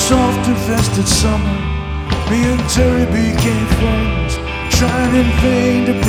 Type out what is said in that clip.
soft infested summer, me and Terry became friends, trying in vain to